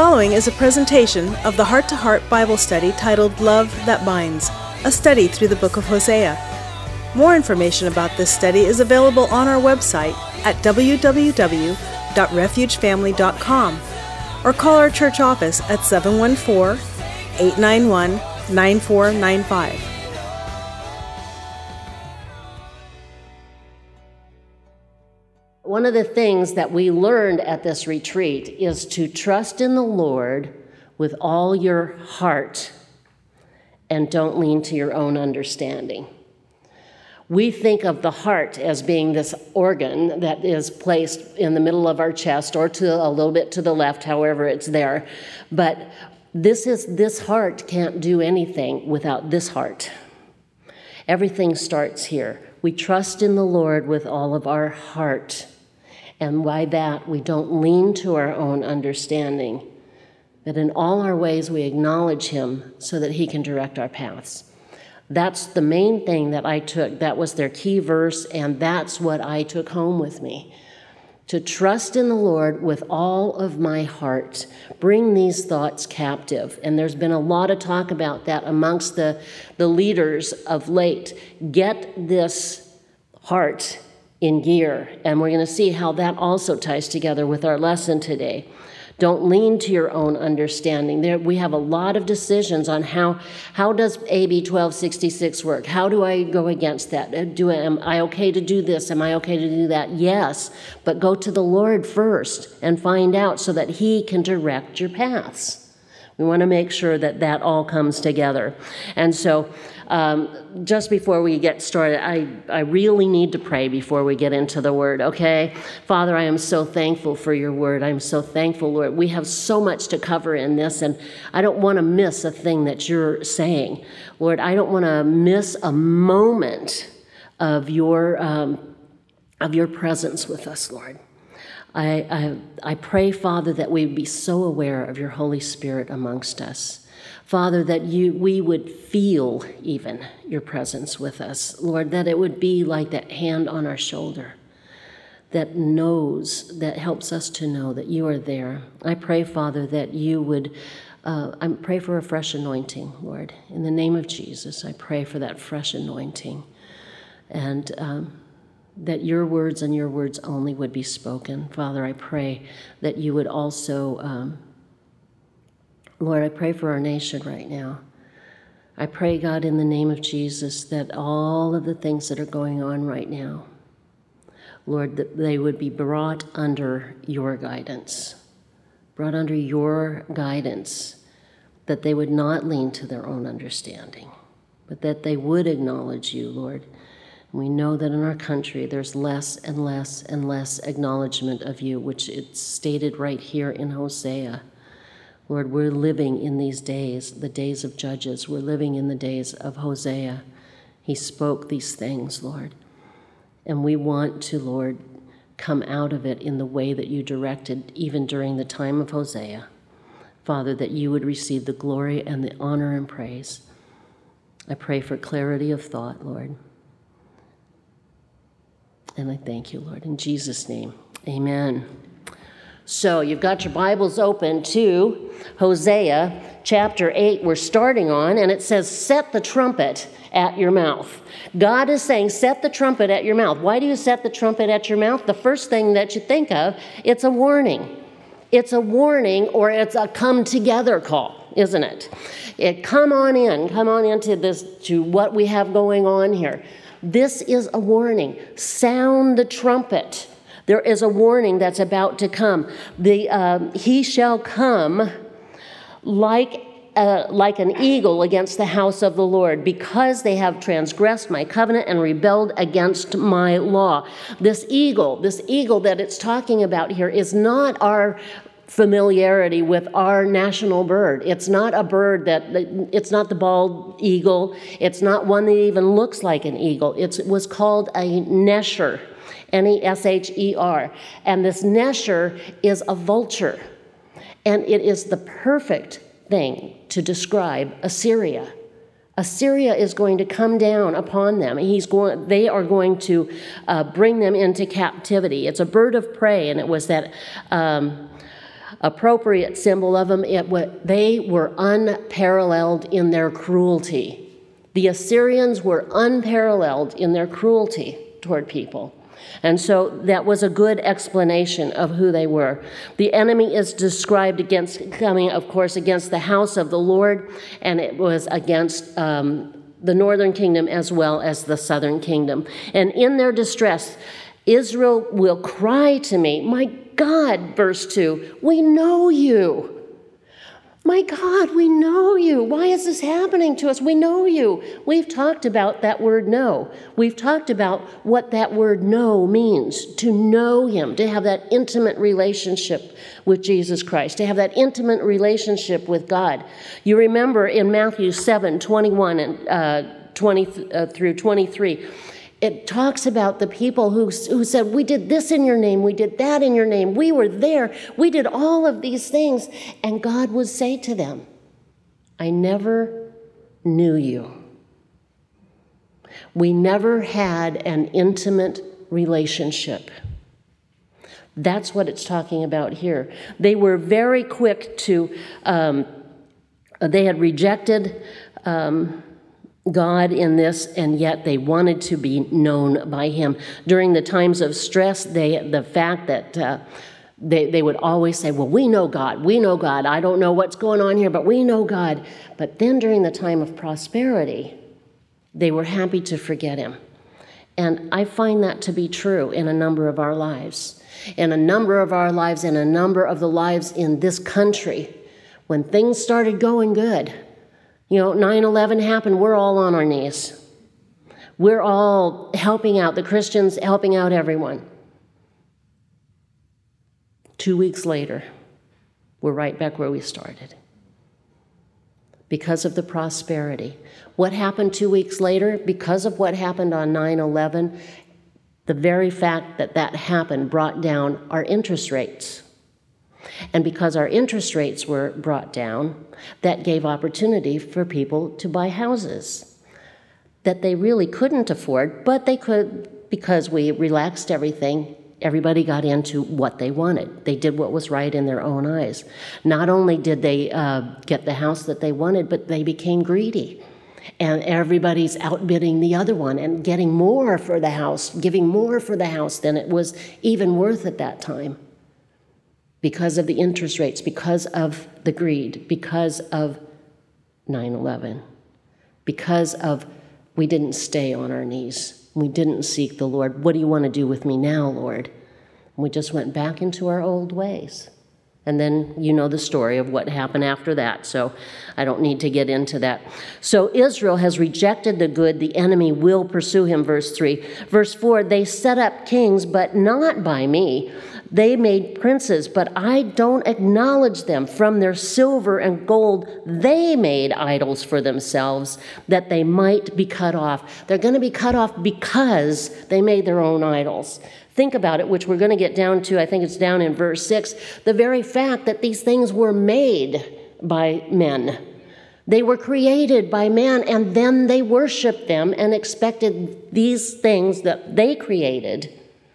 following is a presentation of the Heart to Heart Bible study titled Love That Binds, a study through the book of Hosea. More information about this study is available on our website at www.refugefamily.com or call our church office at 714-891-9495. One of the things that we learned at this retreat is to trust in the Lord with all your heart and don't lean to your own understanding. We think of the heart as being this organ that is placed in the middle of our chest or to a little bit to the left, however it's there. But this heart can't do anything without this heart. Everything starts here. We trust in the Lord with all of our heart. And by that, we don't lean to our own understanding, but in all our ways we acknowledge him so that he can direct our paths. That's the main thing that I took. That was their key verse, and that's what I took home with me. To trust in the Lord with all of my heart. Bring these thoughts captive. And there's been a lot of talk about that amongst the leaders of late. Get this heart in gear. And we're going to see how that also ties together with our lesson today. Don't lean to your own understanding. We have a lot of decisions on how does AB 1266 work? How do I go against that? Am I okay to do this? Am I okay to do that? Yes, but go to the Lord first and find out so that he can direct your paths. We want to make sure that that all comes together. And so just before we get started, I really need to pray before we get into the word, okay? Father, I am so thankful for your word. I'm so thankful, Lord. We have so much to cover in this, and I don't want to miss a thing that you're saying. Lord, I don't want to miss a moment of your presence with us, Lord. I pray, Father, that we be so aware of your Holy Spirit amongst us. Father, that we would feel even your presence with us. Lord, that it would be like that hand on our shoulder that helps us to know that you are there. I pray, Father, that you would, I pray for a fresh anointing, Lord. In the name of Jesus, I pray for that fresh anointing. And that your words and your words only would be spoken. Father, I pray that you would also, Lord, I pray for our nation right now. I pray, God, in the name of Jesus, that all of the things that are going on right now, Lord, that they would be brought under your guidance, that they would not lean to their own understanding, but that they would acknowledge you, Lord. We know that in our country there's less and less and less acknowledgement of you, which it's stated right here in Hosea. Lord, we're living in these days, the days of Judges. We're living in the days of Hosea. He spoke these things, Lord. And we want to, Lord, come out of it in the way that you directed, even during the time of Hosea. Father, that you would receive the glory and the honor and praise. I pray for clarity of thought, Lord. And I thank you, Lord, in Jesus' name. Amen. So you've got your Bibles open to Hosea chapter 8 we're starting on, and it says, set the trumpet at your mouth. God is saying, set the trumpet at your mouth. Why do you set the trumpet at your mouth? The first thing that you think of, it's a warning. It's a warning, or it's a come together call, isn't it? Come on into this, to what we have going on here. This is a warning. Sound the trumpet. There is a warning that's about to come. He shall come like an eagle against the house of the Lord, because they have transgressed my covenant and rebelled against my law. This eagle that it's talking about here is not our familiarity with our national bird. It's not a bird it's not the bald eagle. It's not one that even looks like an eagle. It was called a nesher, Nesher. And this nesher is a vulture. And it is the perfect thing to describe Assyria. Assyria is going to come down upon them. They are going to bring them into captivity. It's a bird of prey, and it was that appropriate symbol of them. They were unparalleled in their cruelty. The Assyrians were unparalleled in their cruelty toward people. And so that was a good explanation of who they were. The enemy is described coming, of course, against the house of the Lord, and it was against the northern kingdom as well as the southern kingdom. And in their distress, Israel will cry to me, "My God," verse 2, "we know you. My God, we know you. Why is this happening to us? We know you." We've talked about that word know. We've talked about what that word know means, to know him, to have that intimate relationship with Jesus Christ, to have that intimate relationship with God. You remember in Matthew 7:21 and 20 through 23, it talks about the people who said, "We did this in your name, we did that in your name, we were there, we did all of these things." And God would say to them, "I never knew you." We never had an intimate relationship. That's what it's talking about here. They were very quick to, they had rejected God in this, and yet they wanted to be known by him. During the times of stress, the fact that they would always say, "Well, we know God, we know God. I don't know what's going on here, but we know God." But then during the time of prosperity, they were happy to forget him. And I find that to be true in a number of our lives. In a number of our lives, in a number of the lives in this country, when things started going good, 9/11 happened, we're all on our knees. We're all helping out, the Christians helping out everyone. 2 weeks later, we're right back where we started. Because of the prosperity. What happened 2 weeks later? Because of what happened on 9/11, the very fact that that happened brought down our interest rates. And because our interest rates were brought down, that gave opportunity for people to buy houses that they really couldn't afford, but they could, because we relaxed everything, everybody got into what they wanted. They did what was right in their own eyes. Not only did they get the house that they wanted, but they became greedy. And everybody's outbidding the other one and getting more for the house, giving more for the house than it was even worth at that time. Because of the interest rates, because of the greed, because of 9/11, because of we didn't stay on our knees. We didn't seek the Lord. What do you want to do with me now, Lord? And we just went back into our old ways. And then you know the story of what happened after that, so I don't need to get into that. So Israel has rejected the good. The enemy will pursue him, verse 3. Verse 4, they set up kings, but not by me. They made princes, but I don't acknowledge them. From their silver and gold, they made idols for themselves, that they might be cut off. They're going to be cut off because they made their own idols. Think about it, which we're going to get down to, I think it's down in verse 6, the very fact that these things were made by men. They were created by man, and then they worshiped them and expected these things that they created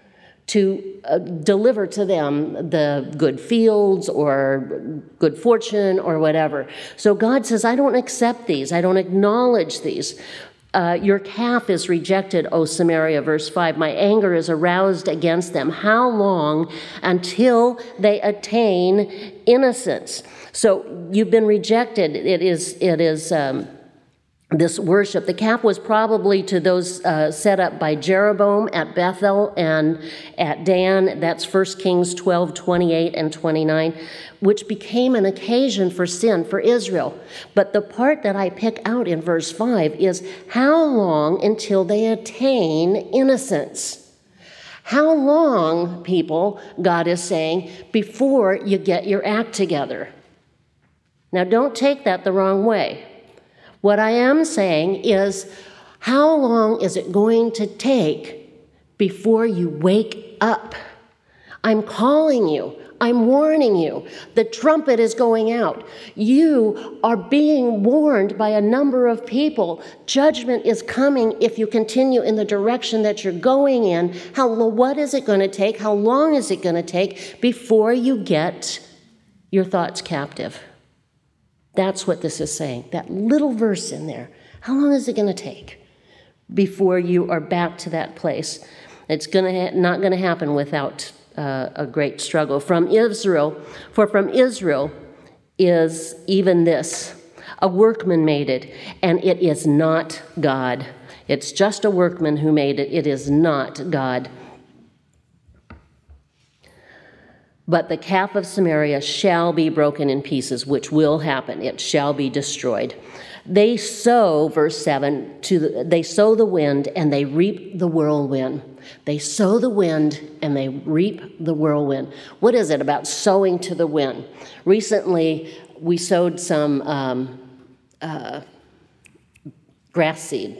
to deliver to them the good fields or good fortune or whatever. So God says, I don't accept these. I don't acknowledge these. Your calf is rejected, O Samaria, verse 5. My anger is aroused against them. How long until they attain innocence? So you've been rejected. It is this worship. The calf was probably to those set up by Jeroboam at Bethel and at Dan. That's 1 Kings 12, 28 and 29, which became an occasion for sin for Israel. But the part that I pick out in verse 5 is how long until they attain innocence? How long, people, God is saying, before you get your act together? Now, don't take that the wrong way. What I am saying is, how long is it going to take before you wake up? I'm calling you. I'm warning you. The trumpet is going out. You are being warned by a number of people. Judgment is coming if you continue in the direction that you're going in. What is it going to take? How long is it going to take before you get your thoughts captive. That's what this is saying. That little verse in there. How long is it going to take before you are back to that place? It's not going to happen without a great struggle. From Israel is even this. A workman made it, and it is not God. It's just a workman who made it. It is not God. But the calf of Samaria shall be broken in pieces, which will happen. It shall be destroyed. They sow, verse 7, they sow the wind and they reap the whirlwind. They sow the wind and they reap the whirlwind. What is it about sowing to the wind? Recently, we sowed some grass seed.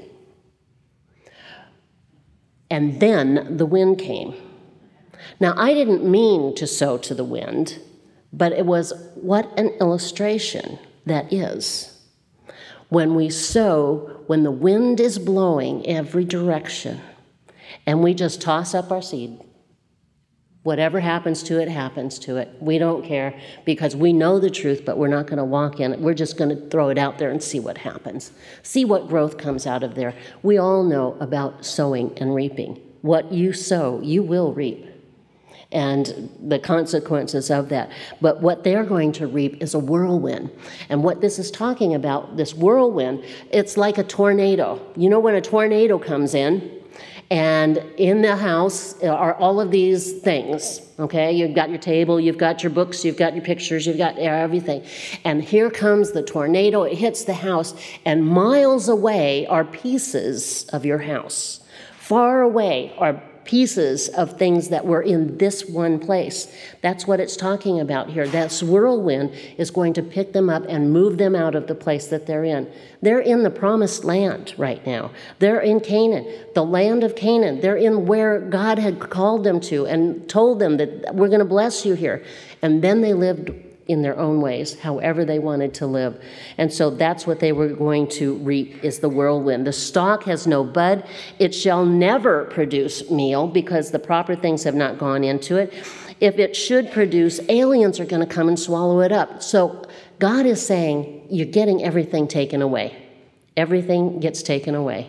And then the wind came. Now, I didn't mean to sow to the wind, but it was what an illustration that is. When we sow, when the wind is blowing every direction, and we just toss up our seed, whatever happens to it, happens to it. We don't care because we know the truth, but we're not going to walk in it. We're just going to throw it out there and see what happens. See what growth comes out of there. We all know about sowing and reaping. What you sow, you will reap. And the consequences of that. But what they're going to reap is a whirlwind. And what this is talking about, this whirlwind, it's like a tornado. You know when a tornado comes in, and in the house are all of these things, okay? You've got your table, you've got your books, you've got your pictures, you've got everything. And here comes the tornado, it hits the house, and miles away are pieces of your house. Far away are pieces of things that were in this one place. That's what it's talking about here. That whirlwind is going to pick them up and move them out of the place that they're in. They're in the promised land right now. They're in Canaan, the land of Canaan. They're in where God had called them to and told them that we're going to bless you here. And then they lived in their own ways, however they wanted to live. And so that's what they were going to reap, is the whirlwind. The stalk has no bud. It shall never produce meal because the proper things have not gone into it. If it should produce, aliens are going to come and swallow it up. So God is saying, you're getting everything taken away. Everything gets taken away.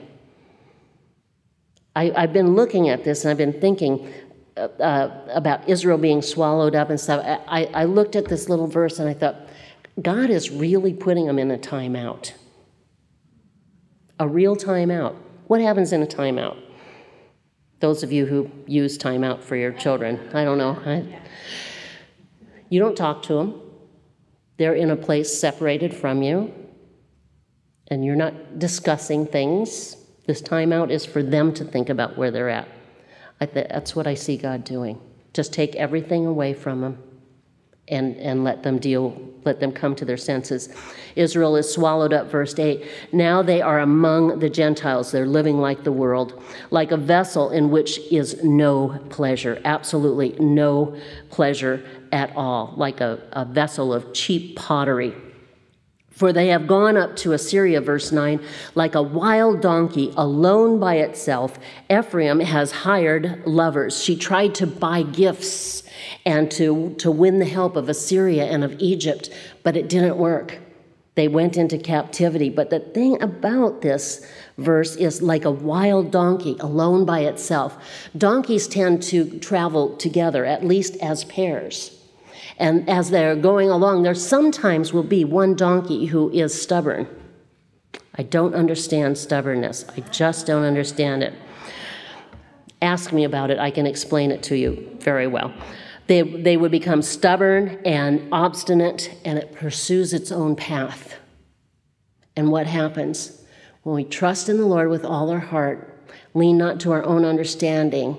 I've been looking at this and I've been thinking about Israel being swallowed up and stuff. I looked at this little verse and I thought, God is really putting them in a timeout. A real timeout. What happens in a timeout? Those of you who use timeout for your children, I don't know. You don't talk to them. They're in a place separated from you, and you're not discussing things. This timeout is for them to think about where they're at. That's what I see God doing. Just take everything away from them and let them come to their senses. Israel is swallowed up, verse 8. Now they are among the Gentiles. They're living like the world, like a vessel in which is no pleasure, absolutely no pleasure at all, like a vessel of cheap pottery. For they have gone up to Assyria, verse 9, like a wild donkey, alone by itself. Ephraim has hired lovers. She tried to buy gifts and to win the help of Assyria and of Egypt, but it didn't work. They went into captivity. But the thing about this verse is like a wild donkey, alone by itself. Donkeys tend to travel together, at least as pairs. And as they're going along, there sometimes will be one donkey who is stubborn. I don't understand stubbornness. I just don't understand it. Ask me about it. I can explain it to you very well. They would become stubborn and obstinate, and it pursues its own path. And what happens? When we trust in the Lord with all our heart, lean not to our own understanding,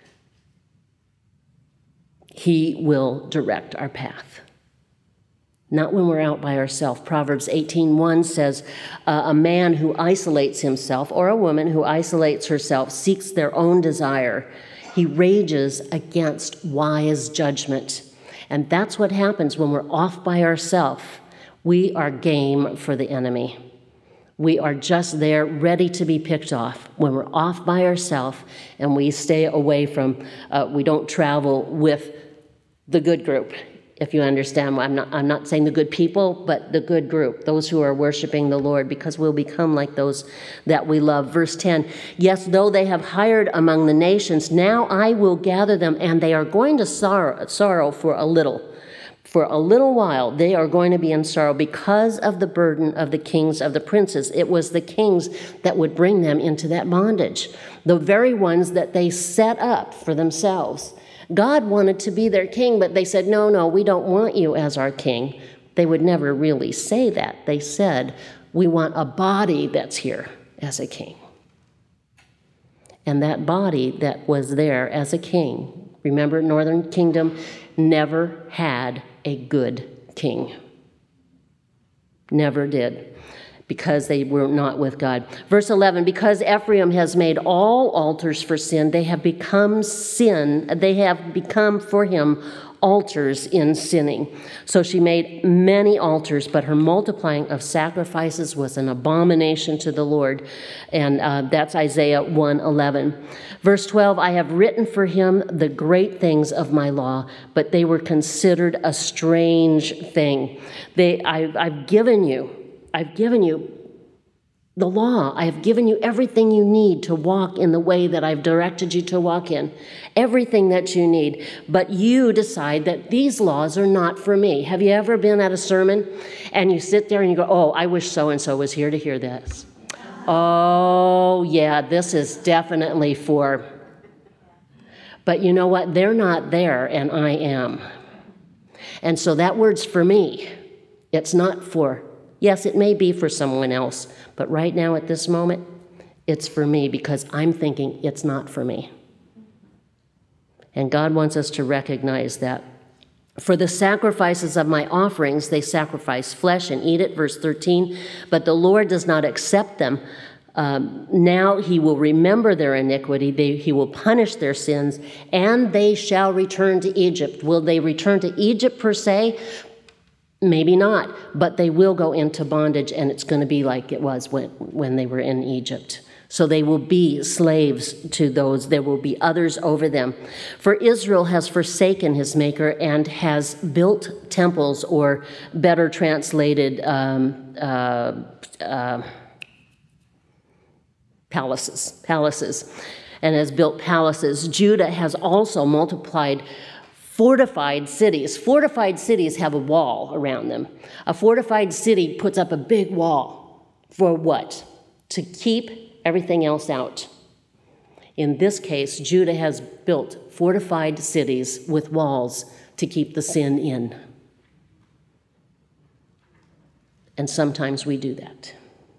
He will direct our path. Not when we're out by ourselves. Proverbs 18:1 says, a man who isolates himself, or a woman who isolates herself, seeks their own desire. He rages against wise judgment. And that's what happens when we're off by ourselves. We are game for the enemy. We are just there, ready to be picked off when we're off by ourselves, and we stay away from, we don't travel with the good group. if you understand. I'm not saying the good people, but the good group, those who are worshiping the Lord, because we'll become like those that we love. Verse 10, yes, though they have hired among the nations, now I will gather them, and they are going to sorrow for a little. For a little while, they are going to be in sorrow because of the burden of the kings of the princes. It was the kings that would bring them into that bondage, the very ones that they set up for themselves. God wanted to be their king, but they said, no, we don't want you as our king. They would never really say that. They said, we want a body that's here as a king. And that body that was there as a king, remember, Northern Kingdom never had a good king. Never did. Because they were not with God. Verse 11, because Ephraim has made all altars for sin, they have become for him altars in sinning. So she made many altars, but her multiplying of sacrifices was an abomination to the Lord. And that's Isaiah 1:11. Verse 12, I have written for him the great things of my law, but they were considered a strange thing. I've given you the law. I have given you everything you need to walk in the way that I've directed you to walk in. Everything that you need. But you decide that these laws are not for me. Have you ever been at a sermon and you sit there and you go, oh, I wish so-and-so was here to hear this. Oh, yeah, this is definitely for... But you know what? They're not there and I am. And so that word's for me. It's not for... Yes, it may be for someone else, but right now at this moment, it's for me because I'm thinking it's not for me. And God wants us to recognize that. For the sacrifices of my offerings, they sacrifice flesh and eat it, verse 13, but the Lord does not accept them. Now he will remember their iniquity, he will punish their sins, and they shall return to Egypt. Will they return to Egypt per se? Maybe not, but they will go into bondage, and it's going to be like it was when they were in Egypt. So they will be slaves to those. There will be others over them. For Israel has forsaken his maker and has built temples, or better translated, palaces, and has built palaces. Judah has also multiplied fortified cities. Fortified cities have a wall around them. A fortified city puts up a big wall. For what? To keep everything else out. In this case, Judah has built fortified cities with walls to keep the sin in. And sometimes we do that.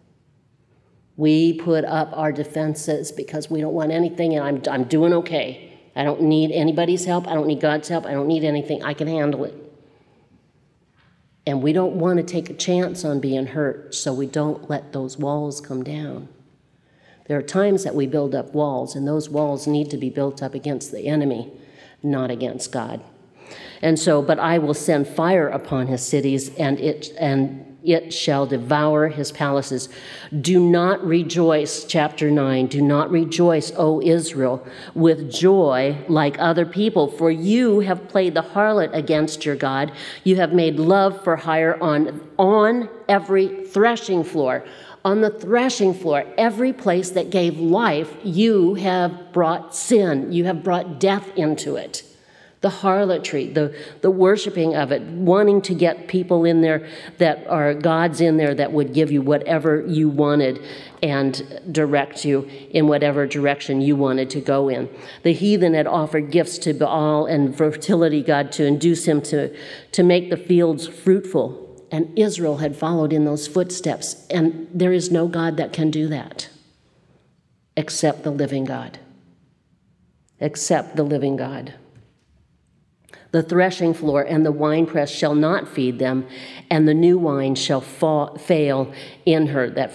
We put up our defenses because we don't want anything, and I'm doing okay. I don't need anybody's help. I don't need God's help. I don't need anything. I can handle it. And we don't want to take a chance on being hurt, so we don't let those walls come down. There are times that we build up walls, and those walls need to be built up against the enemy, not against God. And so, but I will send fire upon his cities, and it shall devour his palaces. Do not rejoice, chapter 9, do not rejoice, O Israel, with joy like other people, for you have played the harlot against your God. You have made love for hire on every threshing floor. On the threshing floor, every place that gave life, you have brought sin. You have brought death into it. The harlotry, the worshiping of it, wanting to get people in there that are gods in there that would give you whatever you wanted and direct you in whatever direction you wanted to go in. The heathen had offered gifts to Baal and fertility god to induce him to make the fields fruitful. And Israel had followed in those footsteps. And there is no God that can do that except the living God. Except the living God. The threshing floor and the winepress shall not feed them, and the new wine shall fail in her. That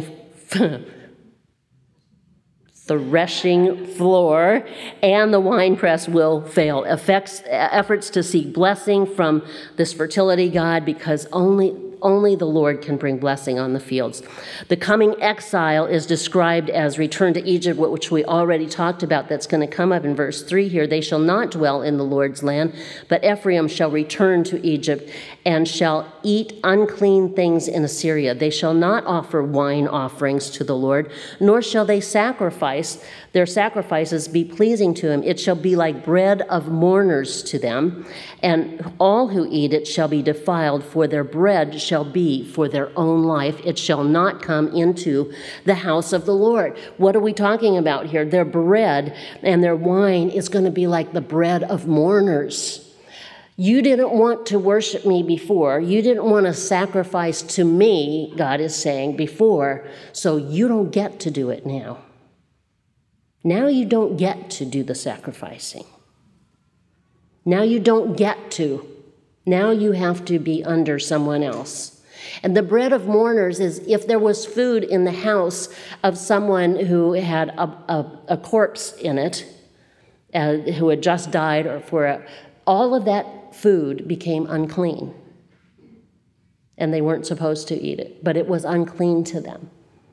threshing floor and the winepress will fail. Efforts to seek blessing from this fertility god, because only only the Lord can bring blessing on the fields. The coming exile is described as return to Egypt, which we already talked about. That's going to come up in verse 3 here. They shall not dwell in the Lord's land, but Ephraim shall return to Egypt and shall eat unclean things in Assyria. They shall not offer wine offerings to the Lord, nor shall they sacrifice. Their sacrifices be pleasing to him. It shall be like bread of mourners to them, and all who eat it shall be defiled, for their bread shall be for their own life. It shall not come into the house of the Lord. What are we talking about here? Their bread and their wine is going to be like the bread of mourners. You didn't want to worship me before. You didn't want to sacrifice to me, God is saying, before, so you don't get to do it now. Now you don't get to do the sacrificing. Now you don't get to. Now you have to be under someone else. And the bread of mourners is if there was food in the house of someone who had a corpse in it, who had just died, or all of that food became unclean. And they weren't supposed to eat it, but it was unclean to them.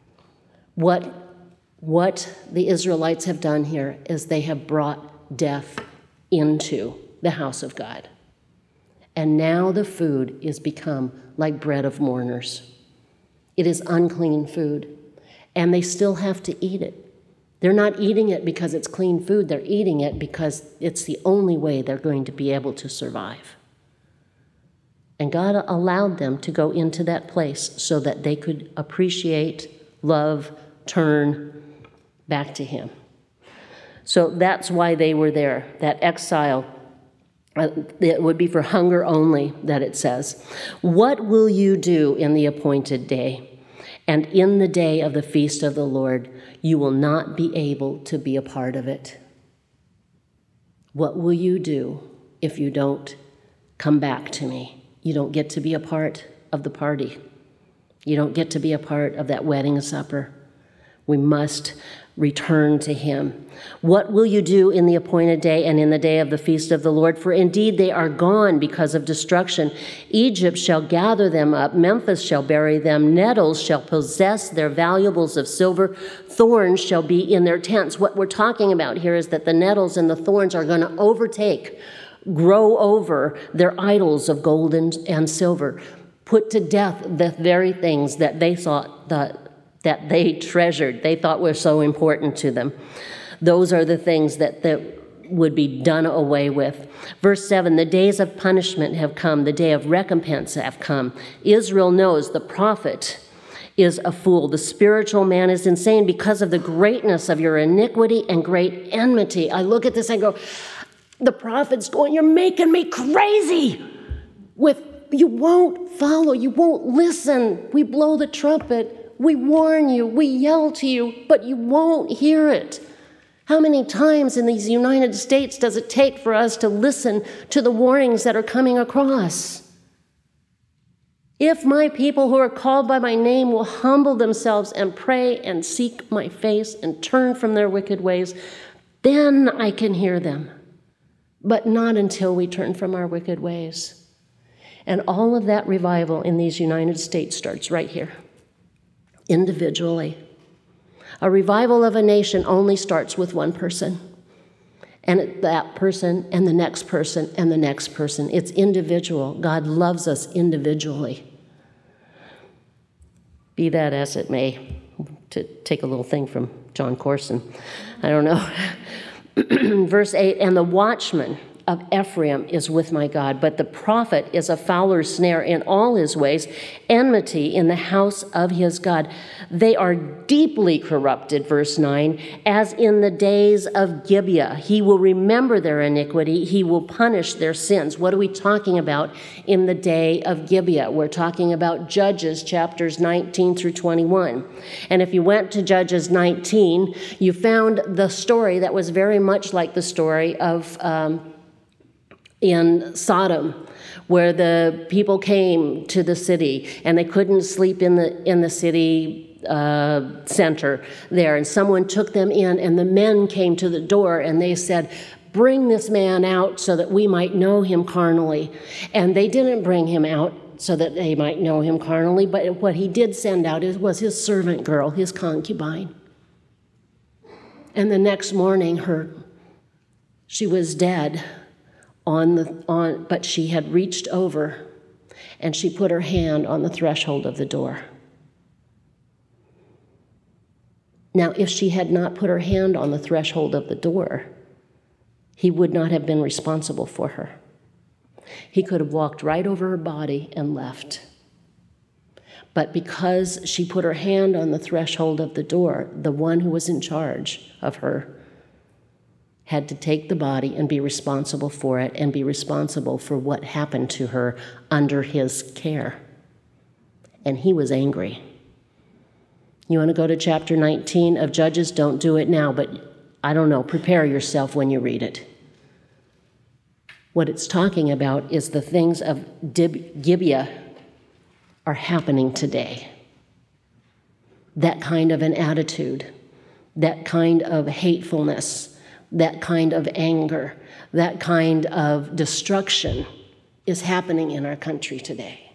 What the Israelites have done here is they have brought death into the house of God. And now the food is become like bread of mourners. It is unclean food, and they still have to eat it. They're not eating it because it's clean food. They're eating it because it's the only way they're going to be able to survive. And God allowed them to go into that place so that they could appreciate, love, turn back to him. So that's why they were there, that exile. It would be for hunger only, that it says. What will you do in the appointed day? And in the day of the feast of the Lord, you will not be able to be a part of it. What will you do if you don't come back to me? You don't get to be a part of the party. You don't get to be a part of that wedding supper. We must return to him. What will you do in the appointed day and in the day of the feast of the Lord? For indeed they are gone because of destruction. Egypt shall gather them up. Memphis shall bury them. Nettles shall possess their valuables of silver. Thorns shall be in their tents. What we're talking about here is that the nettles and the thorns are going to grow over their idols of gold and silver. Put to death the very things that they thought that they treasured, they thought were so important to them. Those are the things that would be done away with. Verse 7, the days of punishment have come, the day of recompense have come. Israel knows the prophet is a fool. The spiritual man is insane because of the greatness of your iniquity and great enmity. I look at this and go, the prophet's going, you're making me crazy. You won't follow, you won't listen. We blow the trumpet. We warn you, we yell to you, but you won't hear it. How many times in these United States does it take for us to listen to the warnings that are coming across? If my people who are called by my name will humble themselves and pray and seek my face and turn from their wicked ways, then I can hear them. But not until we turn from our wicked ways. And all of that revival in these United States starts right here. Individually. A revival of a nation only starts with one person. And that person and the next person and the next person. It's individual. God loves us individually. Be that as it may, to take a little thing from John Corson. I don't know. Verse 8, and the watchman of Ephraim is with my God, but the prophet is a fowler's snare in all his ways, enmity in the house of his God. They are deeply corrupted, verse 9, as in the days of Gibeah. He will remember their iniquity. He will punish their sins. What are we talking about in the day of Gibeah? We're talking about Judges chapters 19 through 21. And if you went to Judges 19, you found the story that was very much like the story of in Sodom, where the people came to the city and they couldn't sleep in the city center there, and someone took them in, and the men came to the door and they said, bring this man out so that we might know him carnally. And they didn't bring him out so that they might know him carnally, but what he did send out was his servant girl, his concubine. And the next morning, she was dead but she had reached over and she put her hand on the threshold of the door. Now, if she had not put her hand on the threshold of the door, he would not have been responsible for her. He could have walked right over her body and left. But because she put her hand on the threshold of the door, the one who was in charge of her had to take the body and be responsible for it and be responsible for what happened to her under his care. And he was angry. You want to go to chapter 19 of Judges? Don't do it now, but I don't know, prepare yourself when you read it. What it's talking about is the things of Gibeah are happening today. That kind of an attitude, that kind of hatefulness, that kind of anger, that kind of destruction is happening in our country today.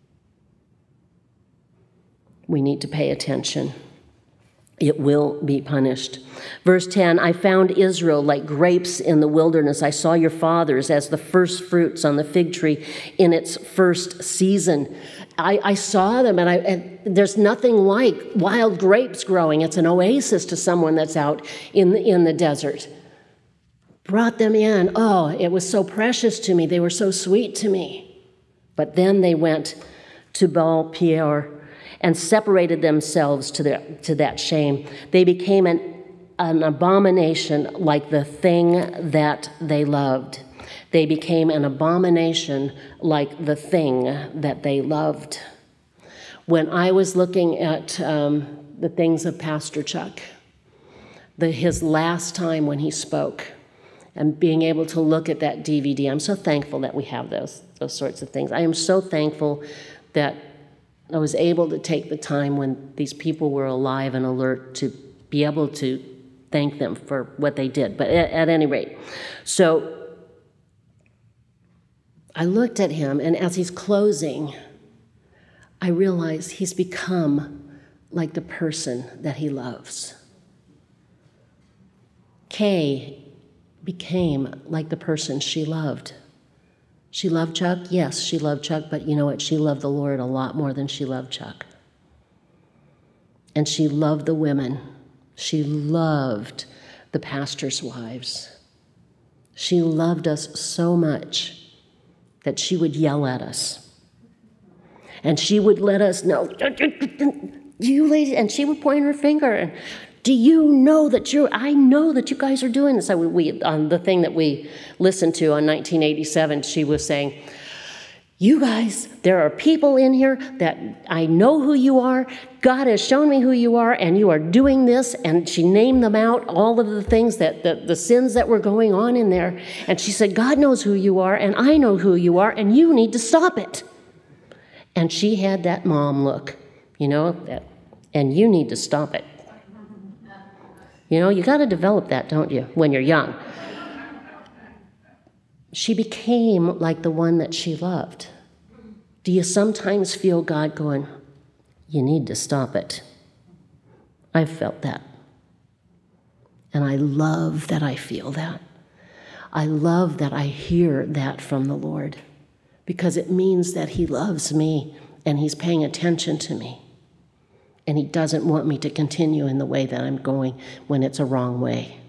We need to pay attention. It will be punished. Verse 10, I found Israel like grapes in the wilderness. I saw your fathers as the first fruits on the fig tree in its first season. I saw them, and there's nothing like wild grapes growing. It's an oasis to someone that's out in the desert. Brought them in. Oh, it was so precious to me. They were so sweet to me. But then they went to Baal Peor and separated themselves to that shame. They became an abomination like the thing that they loved. They became an abomination like the thing that they loved. When I was looking at the things of Pastor Chuck, his last time when he spoke, and being able to look at that DVD, I'm so thankful that we have those sorts of things. I am so thankful that I was able to take the time when these people were alive and alert to be able to thank them for what they did. But at any rate, so I looked at him, and as he's closing, I realized he's become like the person that he loves. Kay became like the person she loved. She loved Chuck? Yes, she loved Chuck, but you know what? She loved the Lord a lot more than she loved Chuck. And she loved the women. She loved the pastors' wives. She loved us so much that she would yell at us. And she would let us know, you ladies, and she would point her finger and, do you know that I know that you guys are doing this. So we on the thing that we listened to on 1987, she was saying, you guys, there are people in here that I know who you are. God has shown me who you are, and you are doing this. And she named them out, all of the things that the sins that were going on in there. And she said, God knows who you are, and I know who you are, and you need to stop it. And she had that mom look, and you need to stop it. You got to develop that, don't you, when you're young? She became like the one that she loved. Do you sometimes feel God going, you need to stop it? I've felt that. And I love that I feel that. I love that I hear that from the Lord, because it means that he loves me and he's paying attention to me. And he doesn't want me to continue in the way that I'm going when it's a wrong way.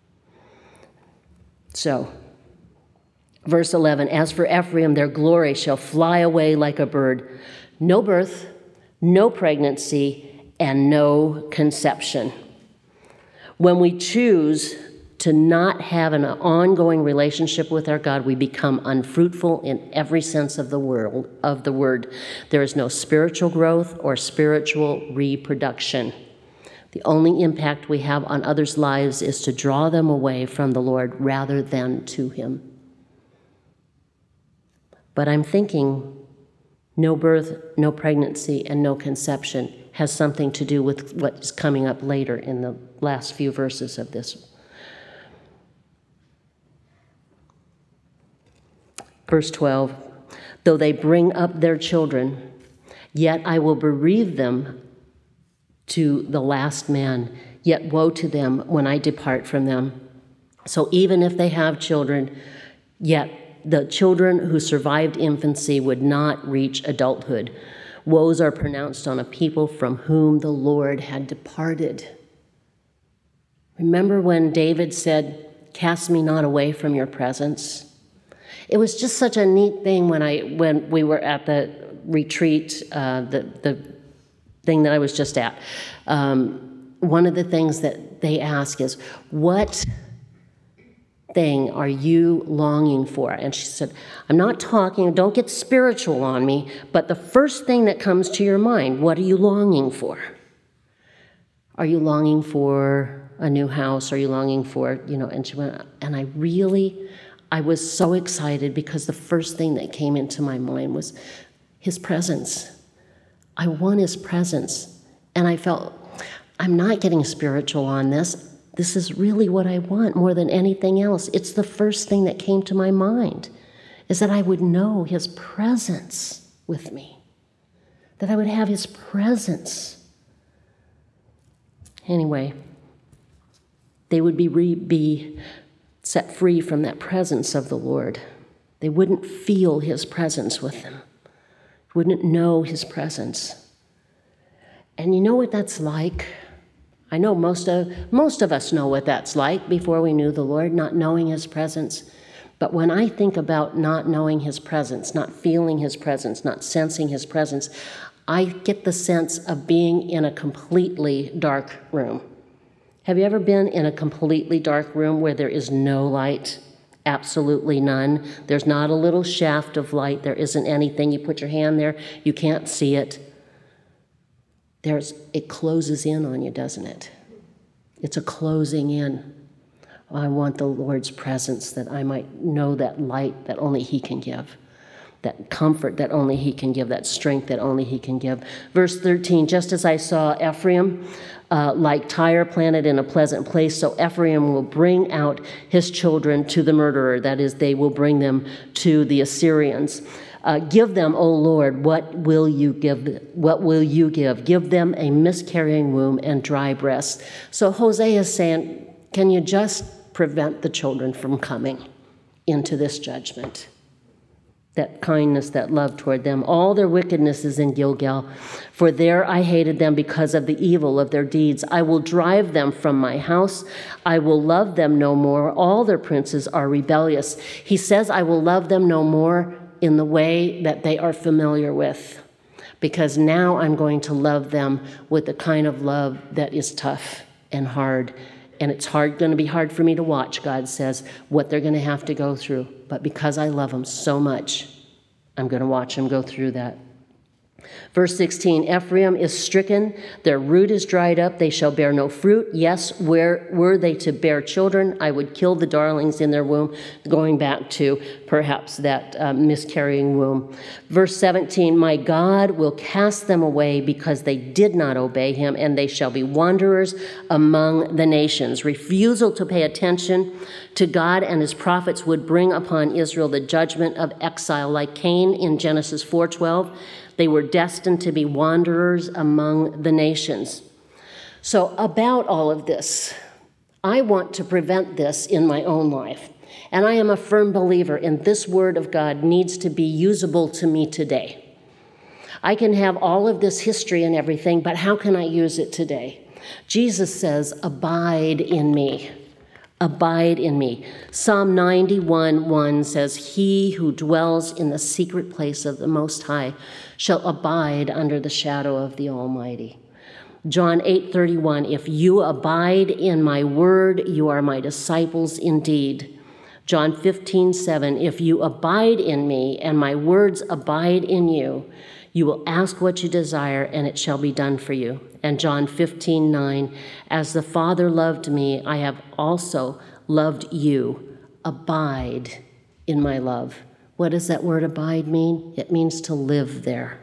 So, verse 11, as for Ephraim, their glory shall fly away like a bird. No birth, no pregnancy, and no conception. When we choose to not have an ongoing relationship with our God, we become unfruitful in every sense of the word. There is no spiritual growth or spiritual reproduction. The only impact we have on others' lives is to draw them away from the Lord rather than to him. But I'm thinking no birth, no pregnancy, and no conception has something to do with what is coming up later in the last few verses of this. Verse 12, Though they bring up their children, yet I will bereave them to the last man. Yet woe to them when I depart from them. So even if they have children, yet the children who survived infancy would not reach adulthood. Woes are pronounced on a people from whom the Lord had departed. Remember when David said, "Cast me not away from your presence"? It was just such a neat thing when we were at the retreat, the thing that I was just at. One of the things that they ask is, what thing are you longing for? And she said, I'm not talking, don't get spiritual on me, but the first thing that comes to your mind, what are you longing for? Are you longing for a new house? Are you longing for, and she went, and I was so excited because the first thing that came into my mind was his presence. I want his presence. And I felt, I'm not getting spiritual on this. This is really what I want more than anything else. It's the first thing that came to my mind, is that I would know his presence with me, that I would have his presence. Anyway, they would be set free from that presence of the Lord. They wouldn't feel his presence with them, wouldn't know his presence. And you know what that's like? I know most of us know what that's like before we knew the Lord, not knowing his presence. But when I think about not knowing his presence, not feeling his presence, not sensing his presence, I get the sense of being in a completely dark room. Have you ever been in a completely dark room where there is no light? Absolutely none. There's not a little shaft of light. There isn't anything. You put your hand there, you can't see it. It closes in on you, doesn't it? It's a closing in. I want the Lord's presence, that I might know that light that only he can give, that comfort that only he can give, that strength that only he can give. Verse 13, just as I saw Ephraim like Tyre planted in a pleasant place, so Ephraim will bring out his children to the murderer. That is, they will bring them to the Assyrians. Give them, O Lord, what will you give? What will you give? Give them a miscarrying womb and dry breasts. So Hosea is saying, can you just prevent the children from coming into this judgment? That kindness, that love toward them. All their wickedness is in Gilgal, for there I hated them because of the evil of their deeds. I will drive them from my house. I will love them no more. All their princes are rebellious. He says, I will love them no more in the way that they are familiar with, because now I'm going to love them with the kind of love that is tough and hard. And it's going to be hard for me to watch, God says, what they're going to have to go through. But because I love them so much, I'm going to watch them go through that. Verse 16, Ephraim is stricken, their root is dried up, they shall bear no fruit. Yes, were they to bear children, I would kill the darlings in their womb, going back to perhaps that miscarrying womb. Verse 17, my God will cast them away because they did not obey him, and they shall be wanderers among the nations. Refusal to pay attention to God and his prophets would bring upon Israel the judgment of exile, like Cain in Genesis 4:12. They were destined to be wanderers among the nations. So about all of this, I want to prevent this in my own life. And I am a firm believer in this word of God needs to be usable to me today. I can have all of this history and everything, but how can I use it today? Jesus says, abide in me. Abide in me. Psalm 91:1 says, he who dwells in the secret place of the Most High shall abide under the shadow of the Almighty. John 8:31, if you abide in my word, you are my disciples indeed. John 15:7, if you abide in me and my words abide in you, you will ask what you desire and it shall be done for you. And John 15:9, as the Father loved me, I have also loved you. Abide in my love. What does that word abide mean? It means to live there.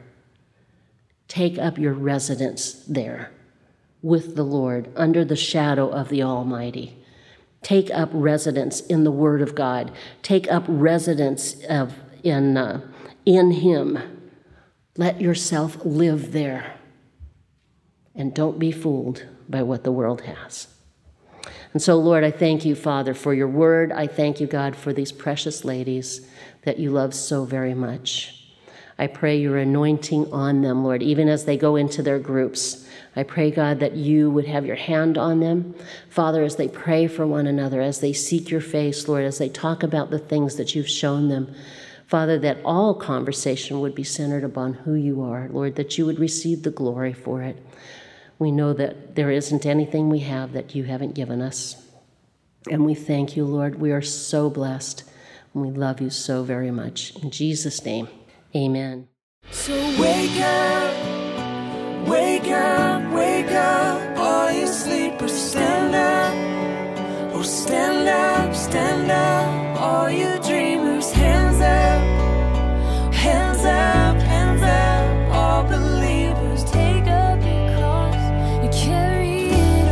Take up your residence there with the Lord under the shadow of the Almighty. Take up residence in the Word of God. Take up residence in in Him. Let yourself live there. And don't be fooled by what the world has. And so, Lord, I thank you, Father, for your word. I thank you, God, for these precious ladies that you love so very much. I pray your anointing on them, Lord, even as they go into their groups. I pray, God, that you would have your hand on them. Father, as they pray for one another, as they seek your face, Lord, as they talk about the things that you've shown them, Father, that all conversation would be centered upon who you are, Lord, that you would receive the glory for it. We know that there isn't anything we have that you haven't given us. And we thank you, Lord. We are so blessed, and we love you so very much. In Jesus' name, amen. So wake up, wake up, wake up, all you sleepers, stand up. Oh, stand up, stand up, all you dreamers, hands up, hands up, hands up, all believers, take up your cross and carry it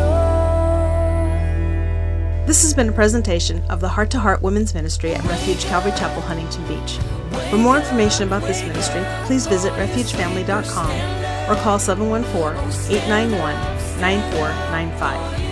on. This has been a presentation of the Heart to Heart Women's Ministry at Refuge Calvary Chapel, Huntington Beach. For more information about this ministry, please visit refugefamily.com or call 714-891-9495.